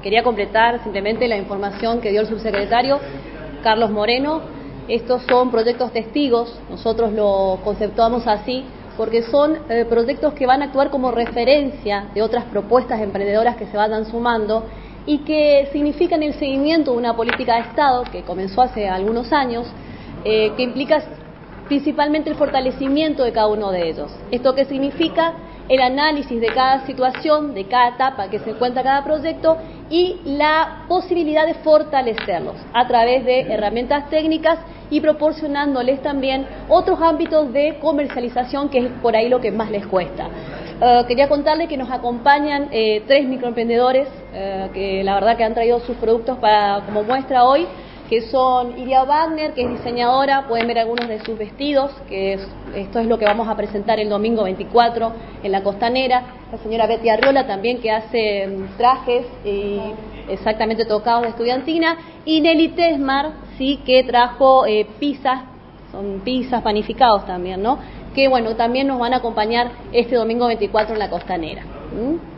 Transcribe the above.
Quería completar simplemente la información que dio el subsecretario Carlos Moreno. Estos son proyectos testigos, nosotros lo conceptuamos así, porque son proyectos que van a actuar como referencia de otras propuestas emprendedoras que se vayan sumando y que significan el seguimiento de una política de Estado que comenzó hace algunos años, que implica principalmente el fortalecimiento de cada uno de ellos. ¿Esto qué significa? El análisis de cada situación, de cada etapa que se encuentra cada proyecto y la posibilidad de fortalecerlos a través de herramientas técnicas y proporcionándoles también otros ámbitos de comercialización, que es por ahí lo que más les cuesta. Quería contarles que nos acompañan 3 microemprendedores que la verdad que han traído sus productos como muestra hoy, que son Iria Wagner, que es diseñadora, pueden ver algunos de sus vestidos, esto es lo que vamos a presentar el domingo 24 en la Costanera. La señora Betty Arriola también, que hace trajes y exactamente tocados de estudiantina, y Nelly Tesmar, sí, que trajo pizzas, son pizzas panificados también, ¿no? Que bueno, también nos van a acompañar este domingo 24 en la Costanera.